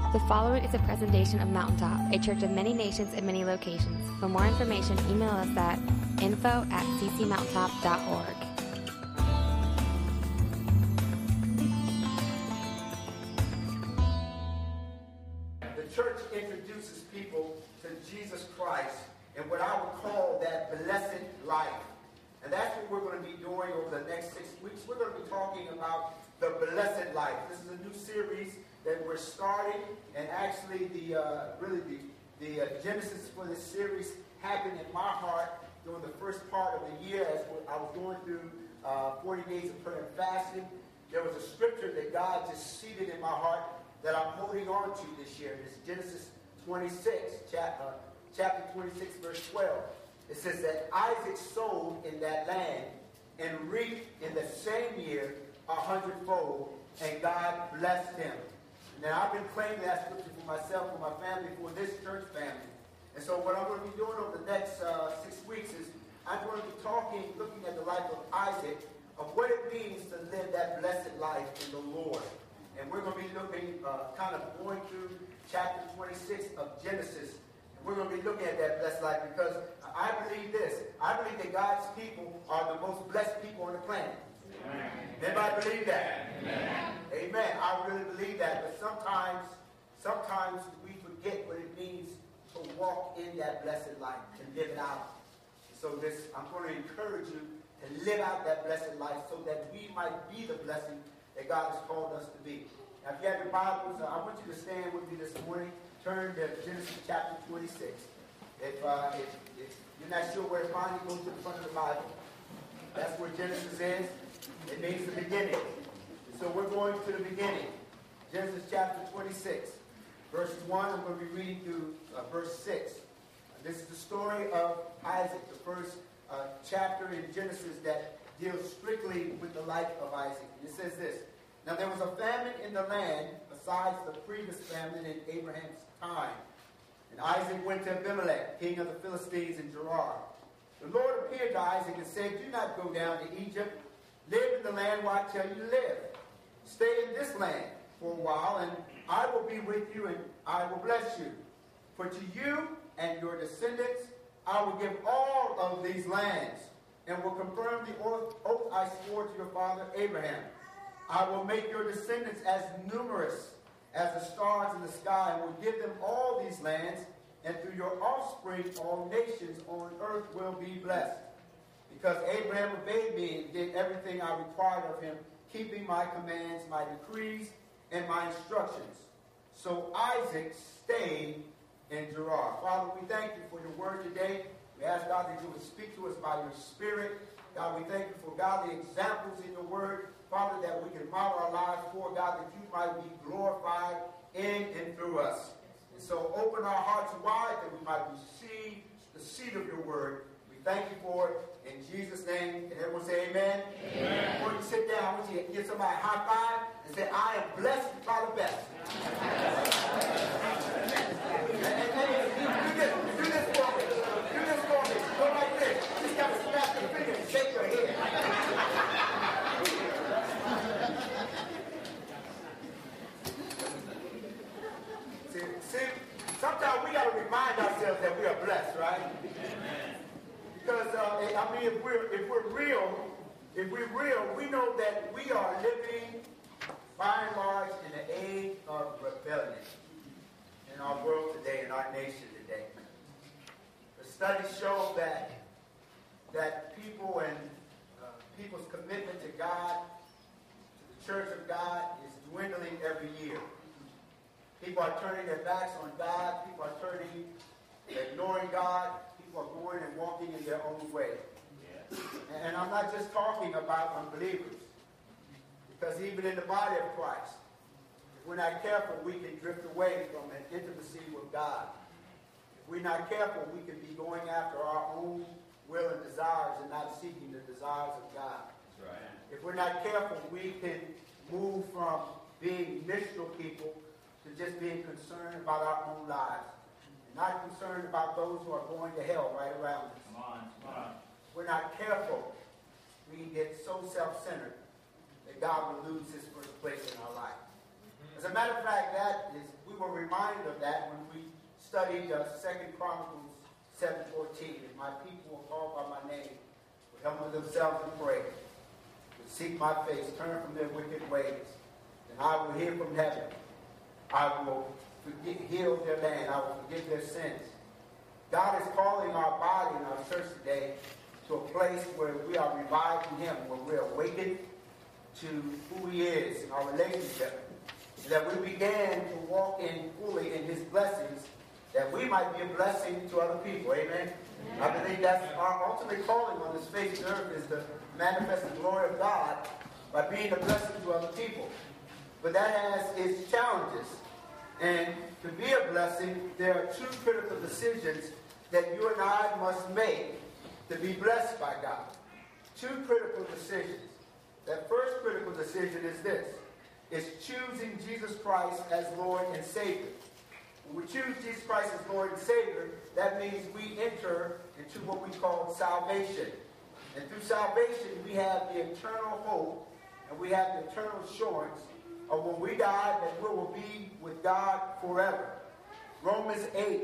The following is a presentation of Mountaintop, a church of many nations and many locations. For more information, email us at info@ccmountaintop.org. The church introduces people to Jesus Christ and what I would call that blessed life. And that's what we're going to be doing over the next 6 weeks. We're going to be talking about the blessed life. This is a new series that we're starting, and actually the genesis for this series happened in my heart during the first part of the year as I was going through 40 days of prayer and fasting. There was a scripture that God just seeded in my heart that I'm holding on to this year. It's Genesis 26, chapter 26, verse 12. It says that Isaac sowed in that land and reaped in the same year 100-fold, and God blessed him. Now, I've been claiming that scripture for myself, for my family, for this church family. And so what I'm going to be doing over the next 6 weeks is I'm going to be looking at the life of Isaac, of what it means to live that blessed life in the Lord. And we're going to be looking, kind of going through chapter 26 of Genesis. And we're going to be looking at that blessed life because I believe this. I believe that God's people are the most blessed people on the planet. Amen. Anybody believe that? Amen. Amen. I really believe that. But sometimes we forget what it means to walk in that blessed life, to live it out. So I'm going to encourage you to live out that blessed life so that we might be the blessing that God has called us to be. Now, if you have your Bibles, I want you to stand with me this morning. Turn to Genesis chapter 26. If you're not sure where to find it, go to the front of the Bible. That's where Genesis is. It means the beginning. So we're going to the beginning. Genesis chapter 26, verses 1. I'm going to be reading through verse 6. This is the story of Isaac, the first chapter in Genesis that deals strictly with the life of Isaac. And it says this. Now there was a famine in the land besides the previous famine in Abraham's time. And Isaac went to Abimelech, king of the Philistines, in Gerar. The Lord appeared to Isaac and said, "Do not go down to Egypt. Live in the land where I tell you to live. Stay in this land for a while, and I will be with you, and I will bless you. For to you and your descendants I will give all of these lands, and will confirm the oath I swore to your father Abraham. I will make your descendants as numerous as the stars in the sky, and will give them all these lands, and through your offspring all nations on earth will be blessed. Because Abraham obeyed me and did everything I required of him, keeping my commands, my decrees, and my instructions." So Isaac stayed in Gerar. Father, we thank you for your word today. We ask, God, that you would speak to us by your Spirit. God, we thank you for godly examples in your word. Father, that we can model our lives for, God, that you might be glorified in and through us. And so open our hearts wide that we might receive the seed of your word. We thank you for it. In Jesus' name, can everyone say amen? Amen? Before you sit down, I want you to give somebody a high five and say, "I am blessed by the best." And do this for me. Do this for me. Go like this. Just got to snap your finger and shake your head. See, sometimes we got to remind ourselves that we are blessed, right? Because if we're real, we know that we are living, by and large, in the age of rebellion in our world today, in our nation today. The studies show that people and people's commitment to God, to the Church of God, is dwindling every year. People are turning their backs on God. People are ignoring God. People are going and walking in their own way. And I'm not just talking about unbelievers. Because even in the body of Christ, if we're not careful, we can drift away from an intimacy with God. If we're not careful, we can be going after our own will and desires and not seeking the desires of God. That's right. If we're not careful, we can move from being missional people to just being concerned about our own lives. And not concerned about those who are going to hell right around us. Come on. If we're not careful, we get so self-centered that God will lose his first place in our life. As a matter of fact, we were reminded of that when we studied 2 Chronicles 7:14. If my people are called by my name, would humble themselves and pray, would seek my face, turn from their wicked ways, then I will hear from heaven. I will heal their land. I will forgive their sins. God is calling our body and our church today to a place where we are revived in Him, where we are awakened to who He is in our relationship, and that we began to walk in fully in His blessings, that we might be a blessing to other people. Amen? I believe that's our ultimate calling on this face of earth, is to manifest the glory of God by being a blessing to other people. But that has its challenges. And to be a blessing, there are two critical decisions that you and I must make to be blessed by God. Two critical decisions. That first critical decision is this. It's choosing Jesus Christ as Lord and Savior. When we choose Jesus Christ as Lord and Savior, that means we enter into what we call salvation. And through salvation, we have the eternal hope, and we have the eternal assurance of when we die, that we will be with God forever. Romans 10,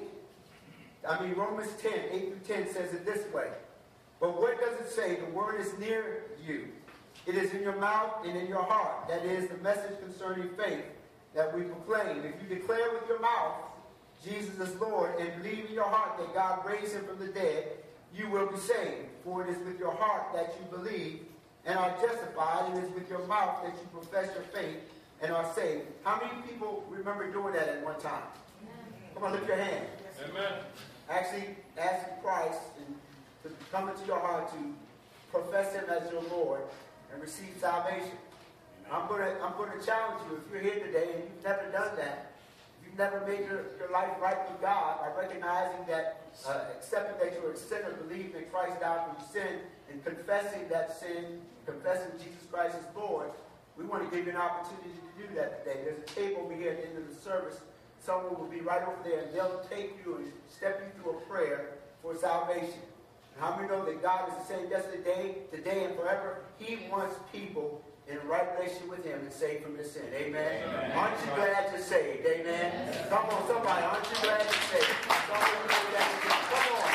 8-10 says it this way. But what does it say? The word is near you. It is in your mouth and in your heart. That is the message concerning faith that we proclaim. If you declare with your mouth Jesus is Lord and believe in your heart that God raised Him from the dead, you will be saved. For it is with your heart that you believe and are justified. It is with your mouth that you profess your faith and are saved. How many people remember doing that at one time? Come on, lift your hand. Amen. Actually, asking Christ to come into your heart, to profess Him as your Lord and receive salvation. I'm going to challenge you, if you're here today and you've never done that, if you've never made your life right with God by recognizing that, accepting that you're a sinner, believing that Christ died for your sin, and confessing that sin, confessing Jesus Christ as Lord, we want to give you an opportunity to do that today. There's a table over here at the end of the service. Someone will be right over there, and they'll take you and step you through a prayer for salvation. And how many know that God is the same yesterday, today, and forever? He wants people in a right relationship with Him and saved from their sin. Amen? Amen. Aren't you glad you're saved? Amen? Amen. Come on, somebody. Aren't you glad you're saved? Come on.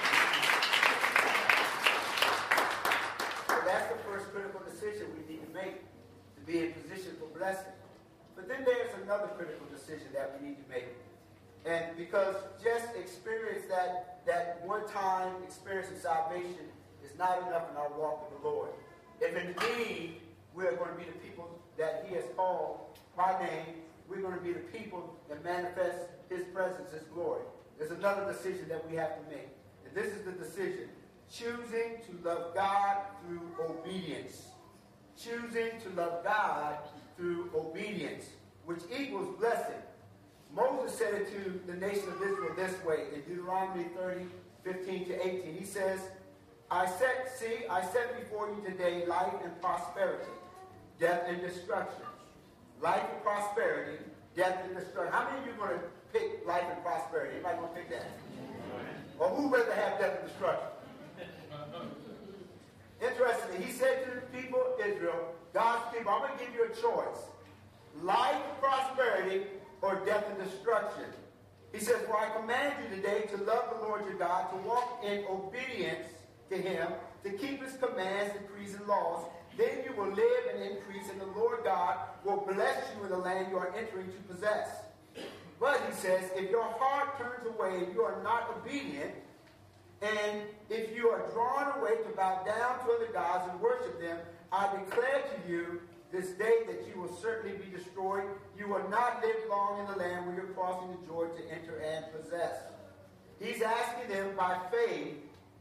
So that's the first critical decision we need to make to be in position for blessing. But then there's another critical decision that we need to make. And because just experience that one-time experience of salvation is not enough in our walk with the Lord. If indeed we're going to be the people that He has called by name, we're going to be the people that manifest His presence, His glory. There's another decision that we have to make. And this is the decision. Choosing to love God through obedience. Choosing to love God through obedience, which equals blessing. Moses said it to the nation of Israel this way in Deuteronomy 30:15-18. He says, I set before you today life and prosperity, death and destruction. Life and prosperity, death and destruction. How many of you are going to pick life and prosperity? Anybody going to pick that? Or who would rather have death and destruction? Interestingly, he said to the people of Israel, God's people, I'm going to give you a choice. Life, prosperity, or death and destruction. He says, for I command you today to love the Lord your God, to walk in obedience to Him, to keep His commands, decrees, and laws. Then you will live and increase, and the Lord God will bless you in the land you are entering to possess. But, he says, if your heart turns away and you are not obedient, and if you are drawn away to bow down to other gods and worship them, I declare to you this day that you will certainly be destroyed. You will not live long in the land where you're crossing the Jordan to enter and possess. He's asking them by faith,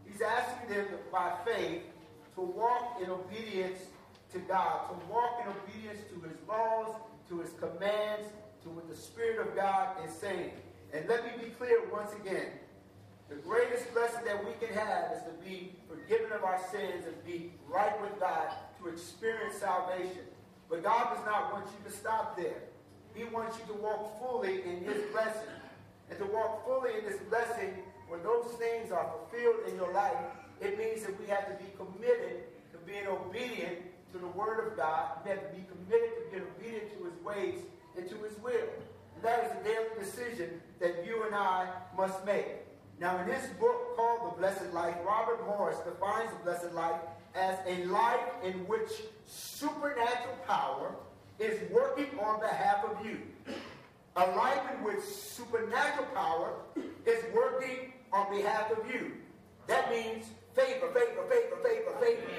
to walk in obedience to God, to walk in obedience to His laws, to His commands, to what the Spirit of God is saying. And let me be clear once again. The greatest blessing that we can have is to be forgiven of our sins and be right with God, to experience salvation. But God does not want you to stop there. He wants you to walk fully in His blessing. And to walk fully in this blessing, when those things are fulfilled in your life, it means that we have to be committed to being obedient to the Word of God. We have to be committed to being obedient to His ways and to His will. And that is a daily decision that you and I must make. Now, in this book called The Blessed Life, Robert Morris defines the blessed life as a life in which supernatural power is working on behalf of you. A life in which supernatural power is working on behalf of you. That means favor, favor, favor, favor, favor.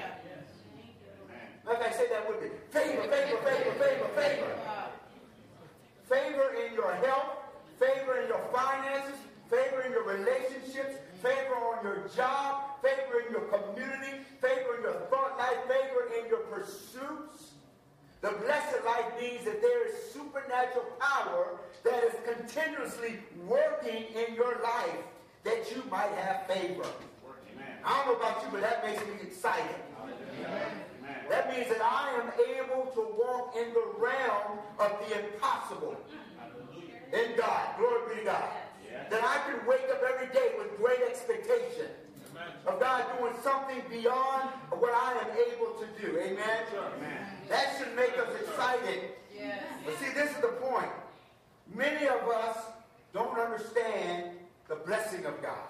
Matter of fact, say that with me. Favor, favor, favor, favor, favor. Favor in your health, favor in your finances, favor in your relationships, favor on your job, favor in your community, favor in your thought life, favor in your pursuits. The blessed life means that there is supernatural power that is continuously working in your life that you might have favor. Amen. I don't know about you, but that makes me excited. Amen. That means that I am able to walk in the realm of the impossible in God. Glory be to God. That I can wake up every day with great expectation of God doing something beyond what I am able to do. Amen? Amen. That should make us excited. Yes. But see, this is the point. Many of us don't understand the blessing of God.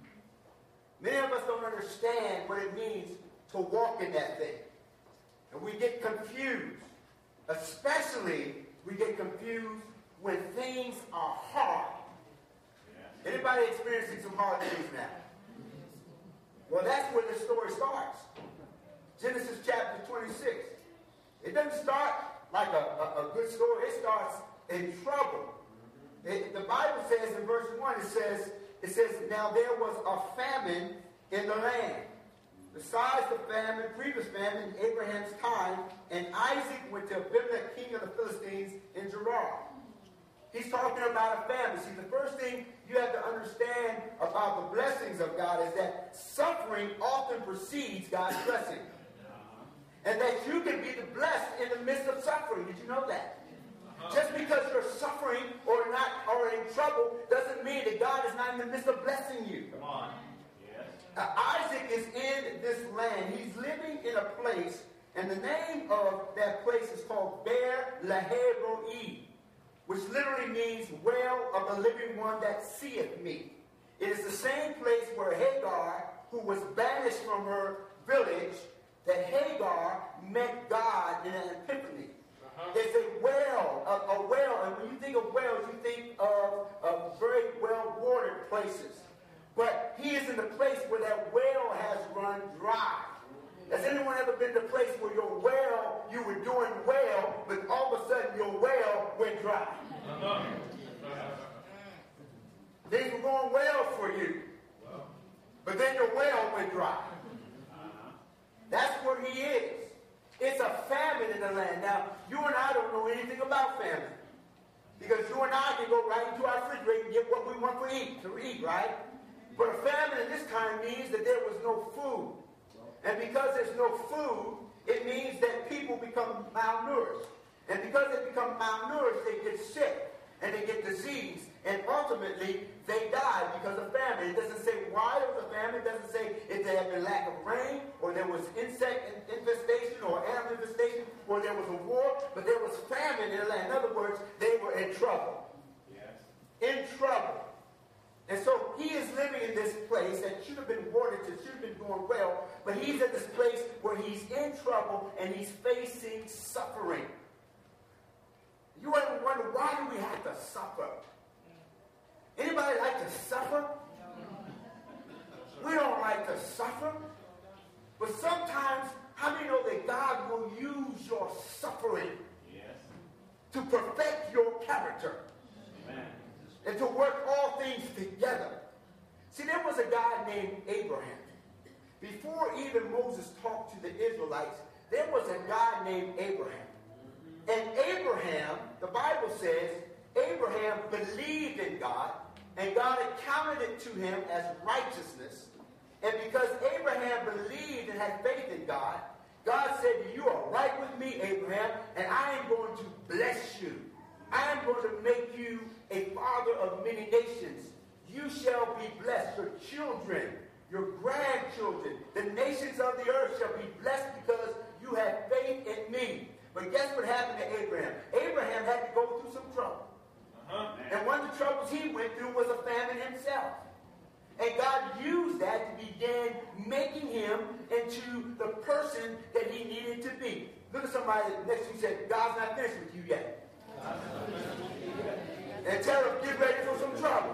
Many of us don't understand what it means to walk in that thing. And we get confused. Especially, we get confused when things are hard. Anybody experiencing some hard things now? Well, that's where the story starts. Genesis chapter 26. It doesn't start like a good story. It starts in trouble. The Bible says in verse 1, it says, now there was a famine in the land. Besides the famine, previous famine in Abraham's time, and Isaac went to Abimelech, king of the Philistines, in Gerar. He's talking about a famine. See, the first thing you have to understand about the blessings of God is that suffering often precedes God's blessing. And that you can be blessed in the midst of suffering. Did you know that? Just because you're suffering or in trouble doesn't mean that God is not in the midst of blessing you. Come on. Yes. Isaac is in this land. He's living in a place, and the name of that place is called Beer Lahai Roi, which literally means well of the living one that seeth me. It is the same place where Hagar, who was banished from her village, that Hagar met God in an epiphany. There's a well, and when you think of wells, you think of very well-watered places. But he is in the place where that well has run dry. Has anyone ever been to a place where your well, you were doing well, but all of a sudden your well went dry? Things were going well for you, but then your well went dry. That's where he is. It's a famine in the land. Now, you and I don't know anything about famine. Because you and I can go right into our refrigerator and get what we want to eat, right? But a famine in this time means that there was no food. And because there's no food, it means that people become malnourished. And because they become malnourished, they get sick. And they get disease. And ultimately, they die because of famine. It doesn't say why there was a famine. It doesn't say if there had been lack of rain, or there was insect infestation, or animal infestation, or there was a war. But there was famine in the land. In other words, they were in trouble. Yes. In trouble. And so he is living in this place that should have been watered, that should have been going well, but he's at this place where he's in trouble and he's facing suffering. You ever wonder, why do we have to suffer? Anybody like to suffer? We don't like to suffer. But sometimes, how many know that God will use your suffering to perfect your character? Amen. And to work all things together. See, there was a guy named Abraham. Before even Moses talked to the Israelites, there was a guy named Abraham. And Abraham, the Bible says, Abraham believed in God, and God accounted it to him as righteousness. And because Abraham believed and had faith in God, God said, you are right with me, Abraham, and I am going to bless you. I am going to make you a father of many nations. You shall be blessed. Your children, your grandchildren, the nations of the earth shall be blessed because you have faith in me. But guess what happened to Abraham? Abraham had to go through some trouble. And one of the the troubles he went through was a famine himself. And God used that to begin making him into the person that he needed to be. Look at somebody next to you and say, God's not finished with you yet. And tell them, get ready for some trouble.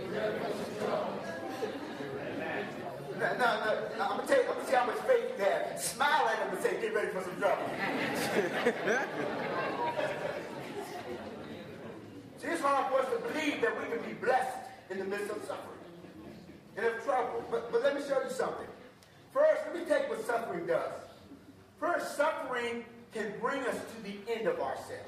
No, I'm going to see how much faith you have. Smile at them and say, get ready for some trouble. See, it's hard for us to believe that we can be blessed in the midst of suffering and of trouble. But let me show you something. First, let me take what suffering does. First, suffering can bring us to the end of ourselves.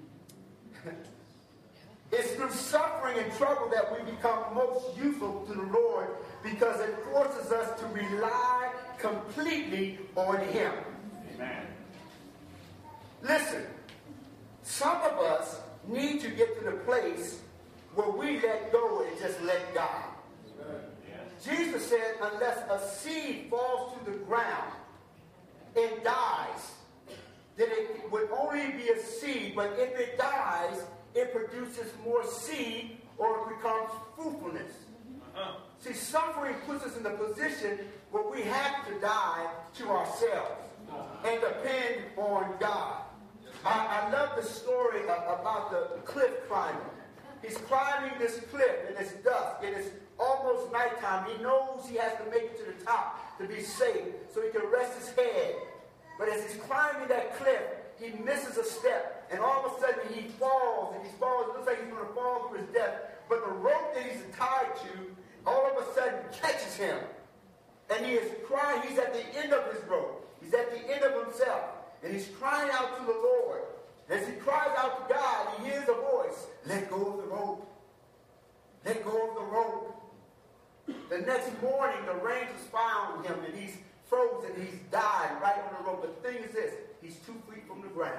It's through suffering and trouble that we become most useful to the Lord because it forces us to rely completely on Him. Amen. Listen, some of us need to get to the place where we let go and just let God. Jesus said, unless a seed falls to the ground and dies, then it would only be a seed, but if it dies, it produces more seed or it becomes fruitfulness. See, suffering puts us in the position where we have to die to ourselves and depend on God. I love the story about the cliff climber. He's climbing this cliff and it's dusk and it's almost nighttime. He knows he has to make it to the top to be safe so he can rest his head. But as he's climbing that cliff, he misses a step, and all of a sudden he falls, and he falls. It looks like he's going to fall to his death. But the rope that he's tied to, all of a sudden catches him. And he is crying. He's at the end of his rope. He's at the end of himself. And he's crying out to the Lord. As he cries out to God, he hears a voice, let go of the rope. Let go of the rope. The next morning, the rangers found him, and he's frozen. He's died right on the rope. But the thing is this, he's 2 feet from the ground.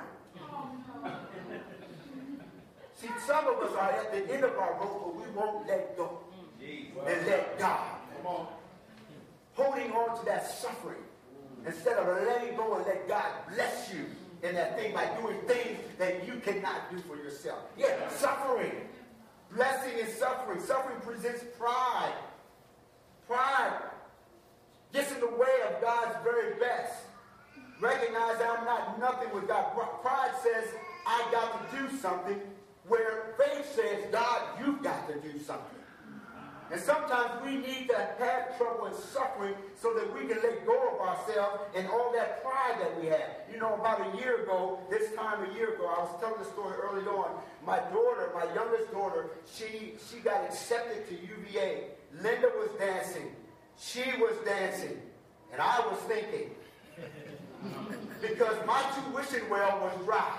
See, some of us are at the end of our rope, but we won't let go and let God. Holding on to that suffering instead of letting go and let God bless you in that thing by doing things that you cannot do for yourself. Yeah, suffering. Blessing is suffering. Suffering presents pride. Pride gets in the way of God's very best. Recognize that I'm not nothing with God. Pride says, I got to do something, where faith says, God, you've got to do something. And sometimes we need to have trouble and suffering so that we can let go of ourselves and all that pride that we have. You know, about a year ago, this time a year ago, I was telling the story early on. My daughter, my youngest daughter, she got accepted to UVA. Linda was dancing. She was dancing. And I was thinking, because my tuition well was dry.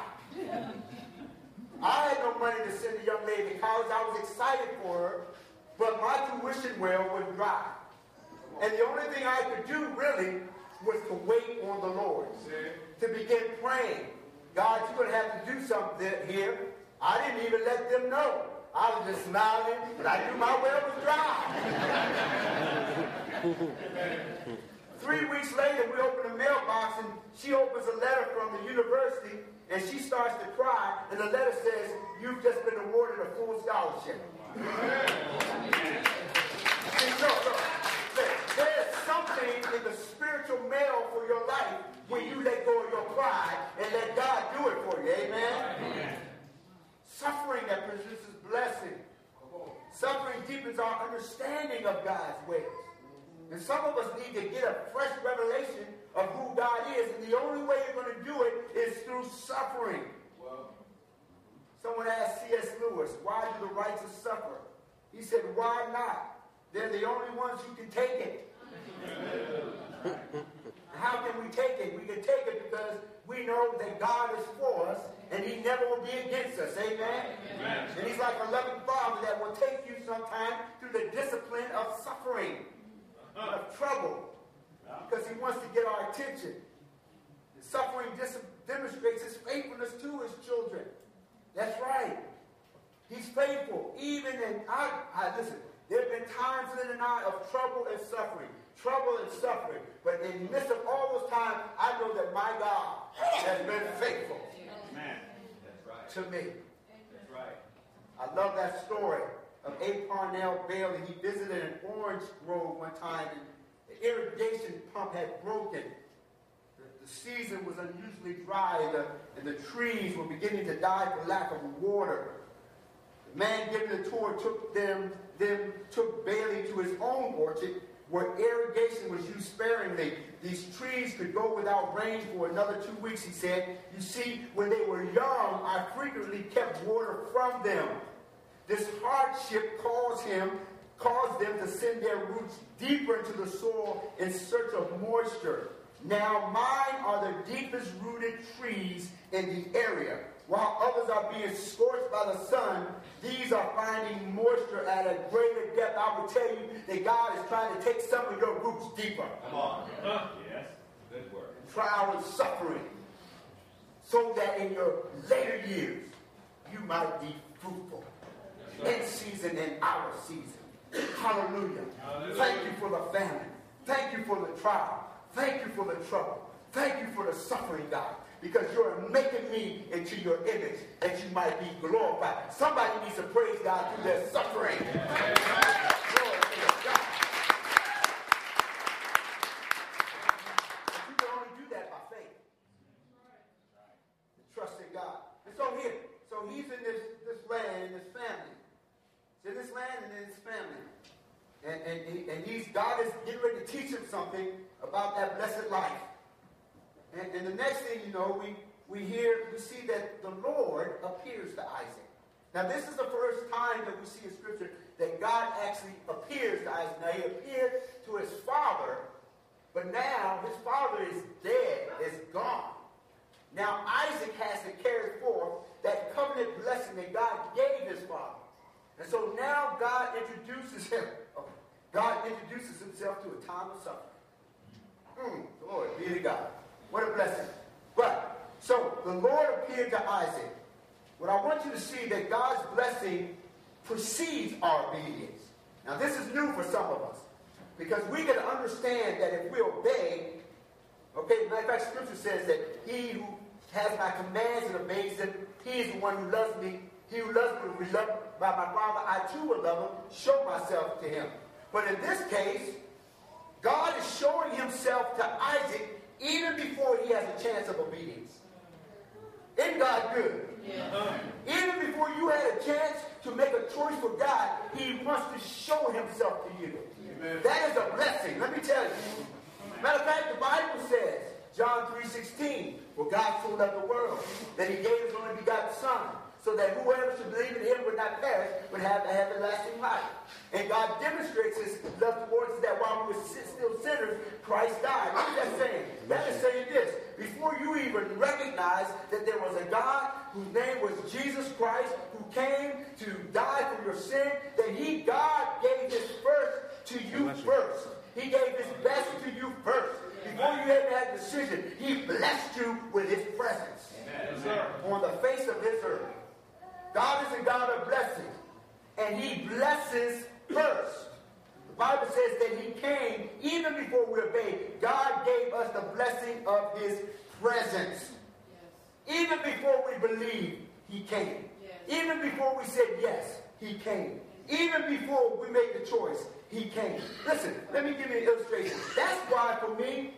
I had no money to send a young lady to college. I was excited for her, but my tuition well was dry. And the only thing I could do really was to wait on the Lord, to begin praying. God, you're going to have to do something here. I didn't even let them know. I was just smiling, but I knew my well was dry. 3 weeks later, we open the mailbox, and she opens a letter from the university, and she starts to cry, and the letter says, you've just been awarded a full scholarship. There's something in the spiritual mail for your life when you let go of your pride and let God do it for you. Amen? Suffering that produces blessing. Suffering deepens our understanding of God's ways. And some of us need to get a fresh revelation of who God is. And the only way you're going to do it is through suffering. Someone asked C.S. Lewis, why do the righteous suffer? He said, why not? They're the only ones who can take it. How can we take it? We can take it because we know that God is for us and He never will be against us. Amen? Amen. And He's like a loving Father that will take you sometime through the discipline of suffering, of trouble, because He wants to get our attention. Suffering demonstrates His faithfulness to His children. That's right. He's faithful. Even in, listen, there have been times in I of trouble and suffering. Trouble and suffering. But in the midst of all those times, I know that my God has been faithful. Amen. That's right. To me. That's right. I love that story. of A. Parnell Bailey. He visited an orange grove one time, and the irrigation pump had broken. The season was unusually dry, and the trees were beginning to die for lack of water. The man giving the tour took Bailey to his own orchard, where irrigation was used sparingly. These trees could go without rain for another 2 weeks, he said. You see, when they were young, I frequently kept water from them. This hardship caused them to send their roots deeper into the soil in search of moisture. Now mine are the deepest rooted trees in the area. While others are being scorched by the sun, these are finding moisture at a greater depth. I will tell you that God is trying to take some of your roots deeper. Come on. Yes. Good word. Trial and suffering, so that in your later years, you might be fruitful. In season and out of season. Hallelujah. Thank you for the famine. Thank you for the trial. Thank you for the trouble. Thank you for the suffering, God. Because you're making me into your image, that you might be glorified. Somebody needs to praise God through their suffering. Glory to God. You can only do that by faith. Trust in God. And so he's in this land, in this family. He's in this land and in his family. And God is getting ready to teach him something about that blessed life. And the next thing you know, we see that the Lord appears to Isaac. Now, this is the first time that we see in Scripture that God actually appears to Isaac. Now, he appeared to his father, but now his father is dead, is gone. Now, Isaac has to carry forth that covenant blessing that God gave his father. And so now God introduces himself to a time of suffering. Glory be to God. What a blessing. But, so the Lord appeared to Isaac. What I want you to see that God's blessing precedes our obedience. Now this is new for some of us. Because we can understand that if we obey, okay, matter of fact, Scripture says that he who has my commands and obeys them, he is the one who loves me. He who loves me will be loved by my Father. I too will love him, show myself to him. But in this case, God is showing himself to Isaac even before he has a chance of obedience. Isn't God good? Yeah. Even before you had a chance to make a choice for God, he wants to show himself to you. Amen. That is a blessing. Let me tell you. Matter of fact, the Bible says, John 3:16, for God so loved the world that he gave his only begotten Son, so that whoever should believe in him would not perish, but have everlasting life. And God demonstrates his love towards us that while we were still sinners, Christ died. What is that saying? That is saying this. Before you even recognize that there was a God whose name was Jesus Christ, who came to die for your sin, that God gave his first to you first. He gave his best to you first. Before you ever had a decision, he blessed you with his presence. Amen. On the face of this earth. God is a God of blessing. And he blesses first. The Bible says that he came even before we obeyed. God gave us the blessing of his presence. Yes. Even before we believed, he came. Yes. Even before we said yes, he came. Even before we made the choice, he came. Listen, let me give you an illustration. That's why for me,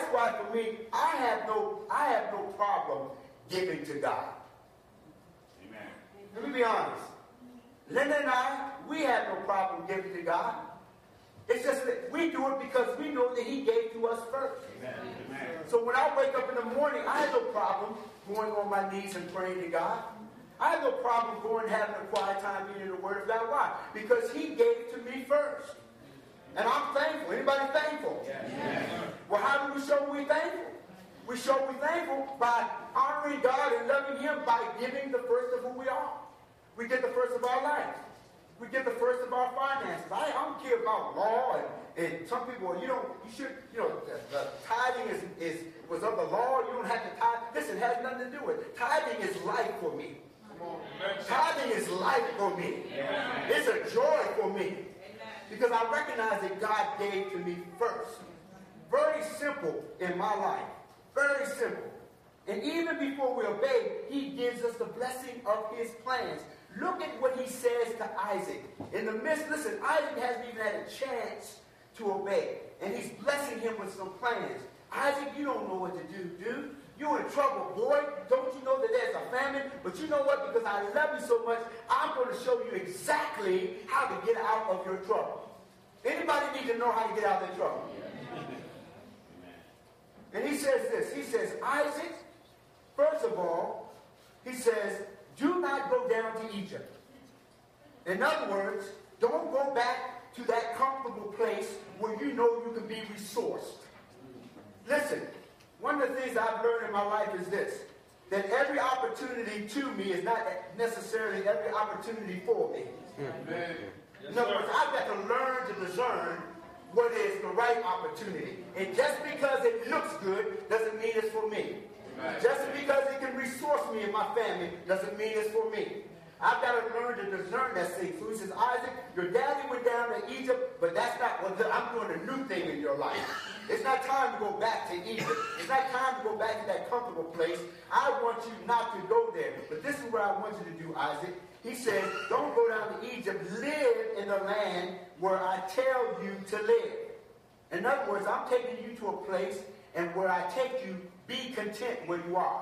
I have no problem giving to God. Amen. Let me be honest. Linda and I, we have no problem giving to God. It's just that we do it because we know that he gave to us first. Amen. So when I wake up in the morning, I have no problem going on my knees and praying to God. I have no problem going and having a quiet time reading the Word of God. Why? Because he gave to me first. And I'm thankful. Anybody thankful? Yes. Well, how do we show we're thankful? We show we're thankful by honoring God and loving him by giving the first of who we are. We get the first of our life. We get the first of our finances. I don't care about law and some people, the tithing was of the law. You don't have to tithe. Listen, it has nothing to do with it. Tithing is life for me. Tithing is life for me. Amen. It's a joy for me. Amen. Because I recognize that God gave to me first. Very simple in my life. Very simple. And even before we obey, he gives us the blessing of his plans. look at what he says to Isaac. In the midst, listen, Isaac hasn't even had a chance to obey. And he's blessing him with some plans. Isaac, you don't know what to do, dude. You're in trouble, boy. Don't you know that there's a famine? But you know what? Because I love you so much, I'm going to show you exactly how to get out of your trouble. Anybody need to know how to get out of their trouble? And he says this. He says, Isaac, first of all, he says, do not go down to Egypt. In other words, don't go back to that comfortable place where you know you can be resourced. Listen, one of the things I've learned in my life is this, that every opportunity to me is not necessarily every opportunity for me. Amen. In other words, I've got to learn to discern what is the right opportunity. And just because it looks good doesn't mean it's for me. Right. Just because it can resource me and my family doesn't mean it's for me. I've got to learn to discern that thing. So he says, Isaac, your daddy went down to Egypt, but that's not what I'm doing a new thing in your life. It's not time to go back to Egypt. It's not time to go back to that comfortable place. I want you not to go there. But this is what I want you to do, Isaac. He says, don't go down to Egypt. Live in the land where I tell you to live. In other words, I'm taking you to a place, and where I take you, be content where you are.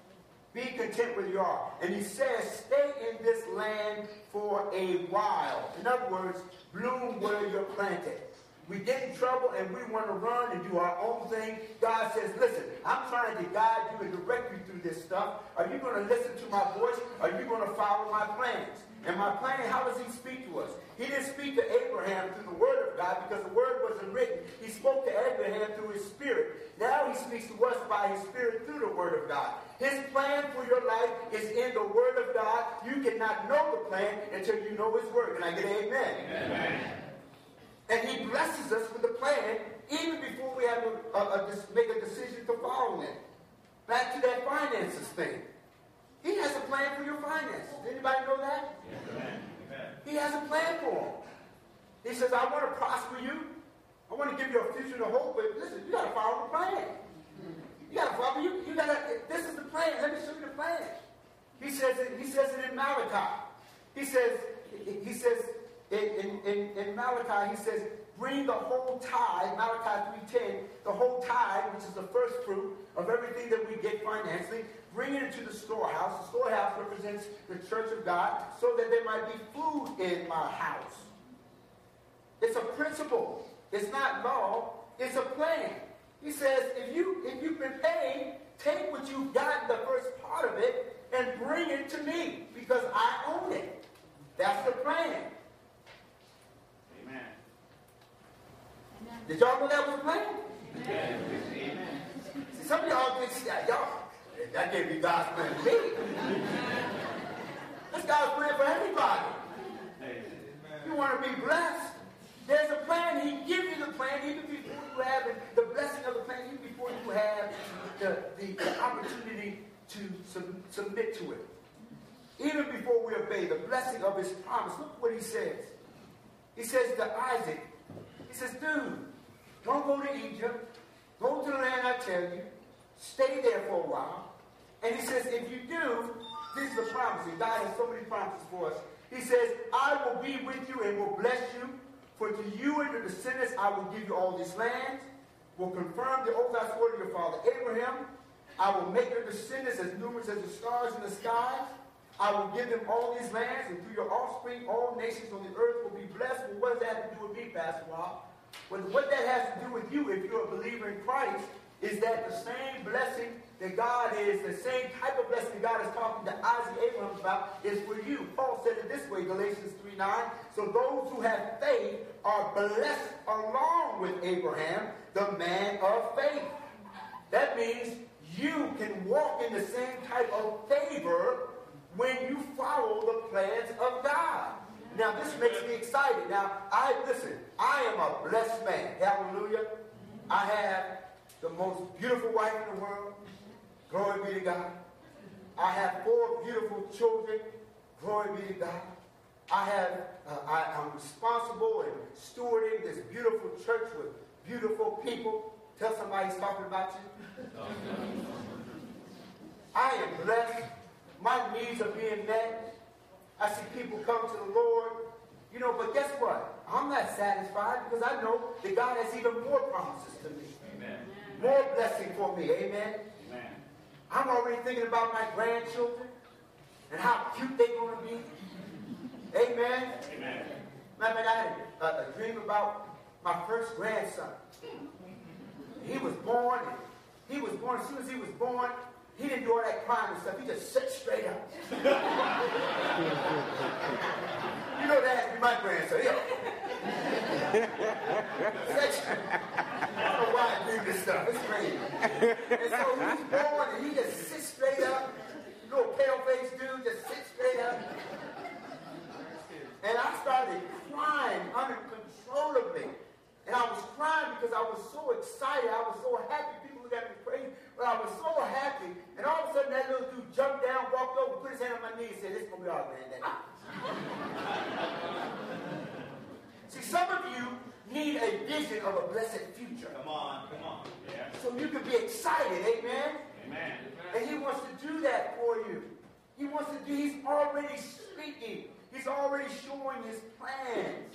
Be content where you are. And he says, stay in this land for a while. In other words, bloom where you're planted. We get in trouble and we want to run and do our own thing. God says, listen, I'm trying to guide you and direct you through this stuff. Are you going to listen to my voice? Are you going to follow my plans? And my plan, how does he speak to us? He didn't speak to Abraham through the word of God because the word wasn't written. He spoke to Abraham through his spirit. Now he speaks to us by his spirit through the word of God. His plan for your life is in the word of God. You cannot know the plan until you know his word. Can I get an amen? Amen. And he blesses us with the plan even before we have to make a decision to follow him. Back to that finances thing. He has a plan for your finances. Anybody know that? Amen. He has a plan for them. He says, I want to prosper you. I want to give you a future and a hope. But listen, you got to follow the plan. You got to follow. You got to. This is the plan. Let me show you the plan. He says it in Malachi. He says in Malachi. He says, bring the whole tithe. Malachi 3:10. The whole tithe, which is the first fruit of everything that we get financially. Bring it into the storehouse. The storehouse represents the church of God, so that there might be food in my house. It's a principle. It's not law. It's a plan. He says, if you've been paid, take what you got, the first part of it, and bring it to me, because I own it. That's the plan. Amen. Did y'all know that was the plan? Amen. See, some of y'all think, that can't be God's plan for me. That's God's plan for everybody. You want to be blessed? There's a plan. He gives you the plan even before you have the blessing of the plan, even before you have the opportunity to submit to it. Even before we obey the blessing of his promise. Look what he says. He says to Isaac, he says, dude, don't go to Egypt. Go to the land I tell you. Stay there for a while. And he says, if you do, this is the promise. And God has so many promises for us. He says, I will be with you and will bless you. For to you and your descendants I will give you all these lands. Will confirm the oath I swore to your father Abraham. I will make your descendants as numerous as the stars in the skies. I will give them all these lands, and through your offspring all nations on the earth will be blessed. Well, what does that have to do with me, Pastor Rob? Well, what that has to do with you, if you're a believer in Christ, is that the same blessing that God is, the same type of blessing that God is talking to Isaac Abraham about, is for you. Paul said it this way, Galatians 3:9. So those who have faith are blessed along with Abraham, the man of faith. That means you can walk in the same type of favor when you follow the plans of God. Now, this makes me excited. Now, I am a blessed man. Hallelujah. I have the most beautiful wife in the world. Glory be to God. I have 4 beautiful children. Glory be to God. I'm responsible and stewarding this beautiful church with beautiful people. Tell somebody he's talking about you. I am blessed. My needs are being met. I see people come to the Lord, you know, but guess what? I'm not satisfied because I know that God has even more promises to me. Amen. More blessing for me. Amen. Amen. I'm already thinking about my grandchildren and how cute they're going to be. Amen. Amen. Matter of fact, I had a dream about my first grandson. He was born, as soon as he was born, he didn't do all that crying and stuff. He just sat straight up. You know that had to be my grandson. Yo. I don't know why I do this stuff. It's crazy. And so he was born and he just sits straight up. Little pale-faced dude just sits straight up. And I started crying uncontrollably. And I was crying because I was so excited. I was so happy. People look at me crazy. But I was so happy. And all of a sudden, that little dude jumped down, walked over, put his hand on my knee and said, "This is going to be all right, man." See, some of you need a vision of a blessed future. Come on. Yeah. So you can be excited. Amen? Amen. And he wants to do that for you. He wants to do, he's already speaking. He's already showing his plans.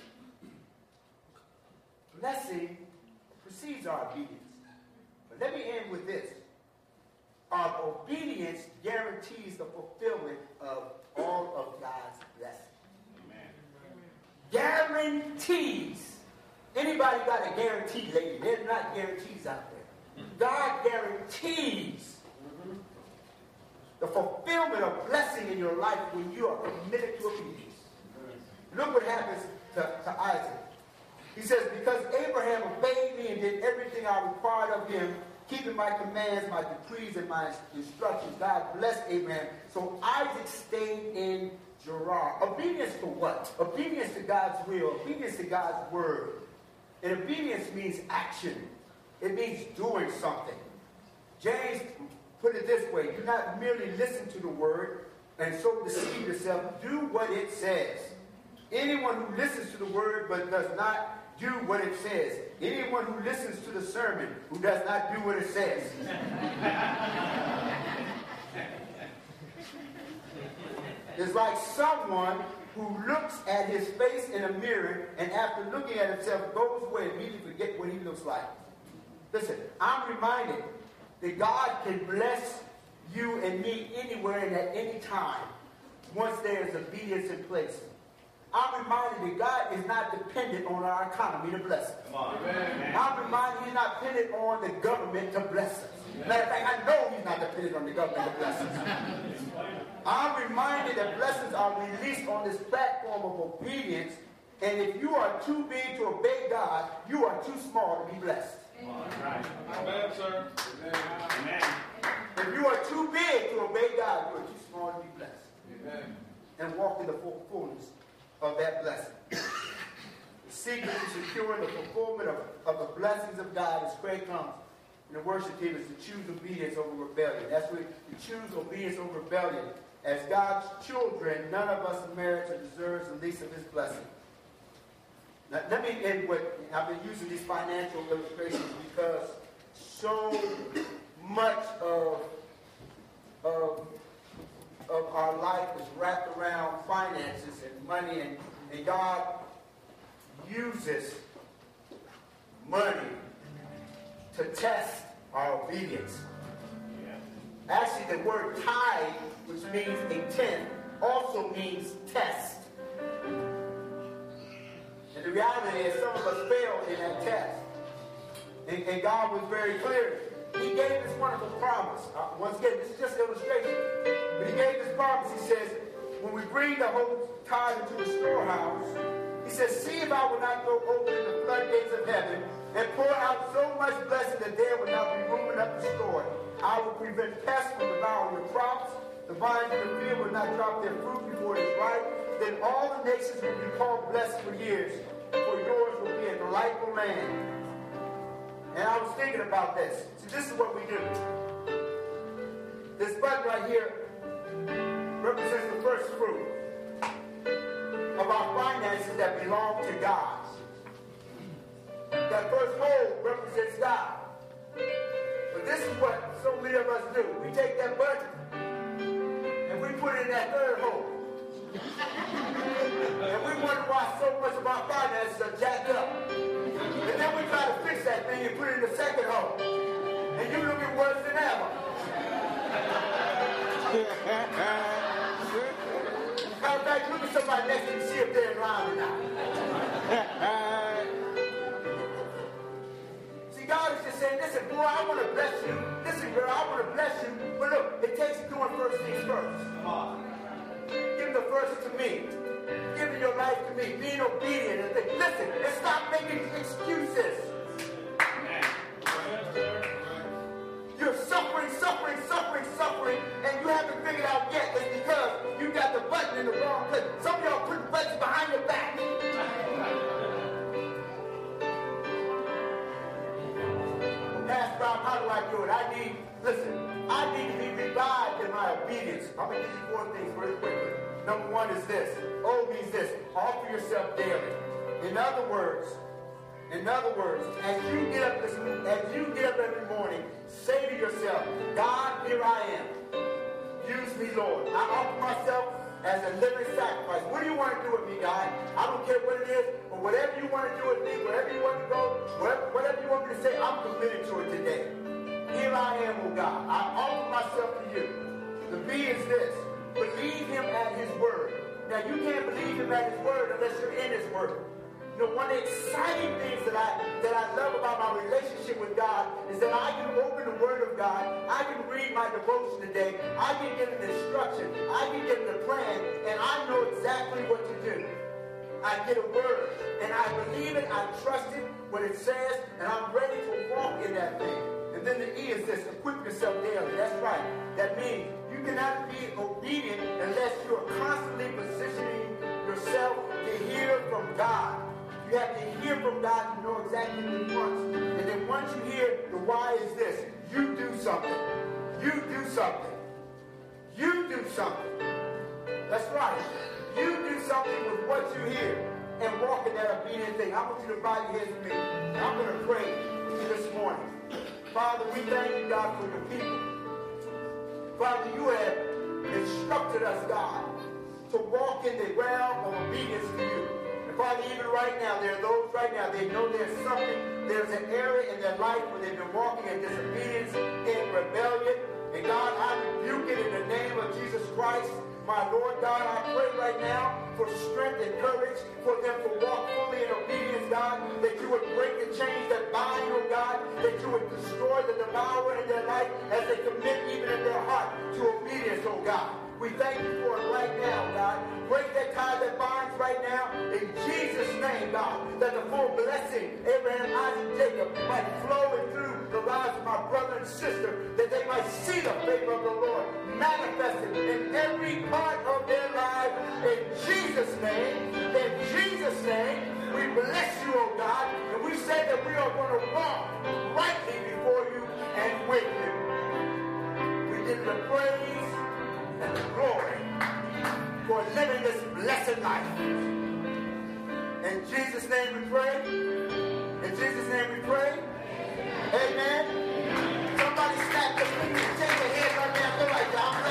Blessing precedes our obedience. But let me end with this. Our obedience guarantees the fulfillment of all of God's blessings. Amen. Guarantees. Anybody got a guarantee, lady? There's not guarantees out there. God guarantees the fulfillment of blessing in your life when you are committed to obedience. Look what happens to Isaac. He says, because Abraham obeyed me and did everything I required of him, keeping my commands, my decrees, and my instructions, God blessed Abraham. So Isaac stayed in Gerar. Obedience to what? Obedience to God's will. Obedience to God's word. And obedience means action. It means doing something. James put it this way. Do not merely listen to the word and so deceive yourself. Do what it says. Anyone who listens to the word but does not do what it says. Anyone who listens to the sermon who does not do what it says. It's like someone who looks at his face in a mirror and after looking at himself goes away and immediately forget what he looks like. Listen, I'm reminded that God can bless you and me anywhere and at any time once there is obedience in place. I'm reminded that God is not dependent on our economy to bless us. Come on. I'm reminded He's not dependent on the government to bless us. Matter of fact, I know He's not dependent on the government to bless us. I'm reminded that blessings are released on this platform of obedience, and if you are too big to obey God, you are too small to be blessed. Right. Amen, sir. Amen. If you are too big to obey God, you are too small to be blessed. Amen. And walk in the fullness of that blessing. The secret to securing the fulfillment of the blessings of God, as Craig comes in the worship team, is to choose obedience over rebellion. That's where you choose obedience over rebellion. As God's children, none of us merits or deserves the least of his blessing. Now, let me end with, I've been using these financial illustrations because so much of our life is wrapped around finances and money, and God uses money to test our obedience. Actually, the word tithe, which means a tenth, also means test. And the reality is some of us failed in that test. And God was very clear. He gave this wonderful promise. Once again, this is just an illustration. But he gave this promise. He says, when we bring the whole tithe into the storehouse, he says, see if I will not go open the floodgates of heaven and pour out so much blessing that there will not be room enough to store it. I will prevent pests from devouring your crops. The vines in the field will not drop their fruit before it is ripe. Then all the nations will be called blessed for years, for yours will be a delightful land. And I was thinking about this. See, this is what we do. This button right here represents the first fruit of our finances that belong to God. That first hole represents God. But this is what so many of us do. We take that button and we put it in that third hole. And we wonder why so much of our finances are jacked up. And then we try to fix that thing and put it in the second hole. And you looking worse than ever. Matter of fact, look at somebody next to you and see if they're in line or not. See, God is just saying, listen, boy, I want to bless you. Listen, girl, I want to bless you. But look, it takes doing first things first. Give the first to me. Giving your life to me. Being obedient. And think, listen, and stop making excuses. You're suffering, and you haven't figured out yet. It's because you got the button in the wrong place. Some of y'all putting buttons behind your back. Pastor Bob, how do I do it? I need to be revived in my obedience. I'm going to give you 4 things very quickly. Number 1 is this. O means this. Offer yourself daily. In other words, as you get up every morning, say to yourself, God, here I am. Use me, Lord. I offer myself as a living sacrifice. What do you want to do with me, God? I don't care what it is, but whatever you want to do with me, wherever you want to go, whatever you want me to say, I'm committed to it today. Here I am, oh God. I offer myself to you. The B is this. Believe him at his word. Now, you can't believe him at his word unless you're in his word. You know, one of the exciting things that I love about my relationship with God is that I can open the Word of God, I can read my devotion today, I can get an instruction, I can get a plan, and I know exactly what to do. I get a word, and I believe it, I trust it, what it says, and I'm ready to walk in that thing. And then the E is this, equip yourself daily. That's right. That means you cannot be obedient unless you are constantly positioning yourself to hear from God. You have to hear from God to know exactly what he wants. And then once you hear, the why is this. You do something. You do something. You do something. That's right. You do something with what you hear and walk in that obedient thing. I want you to bow your heads with me. And I'm going to pray this morning. Father, we thank you, God, for your people. Father, you have instructed us, God, to walk in the realm of obedience to you. Father, even right now, there are those right now, they know there's an area in their life where they've been walking in disobedience, in rebellion. And God, I rebuke it in the name of Jesus Christ. My Lord God, I pray right now for strength and courage for them to walk fully in obedience, God, that you would break the chains that bind, oh God, that you would destroy the devourer in their life as they commit even in their heart to obedience, oh God. We thank you for it right now, God. Break that tie that binds right now in Jesus' name, God, that the full blessing, Abraham, Isaac, Jacob, might flow in through the lives of my brother and sister, that they might see the favor of the Lord manifested in every part of their life. In Jesus' name, we bless you, oh God, and we say that we are going to walk rightly before you and with you. We give you the praise and the glory for living this blessed life. In Jesus' name we pray. In Jesus' name we pray. Amen. Somebody snap the fingers and shake their head right now. Feel like y'all.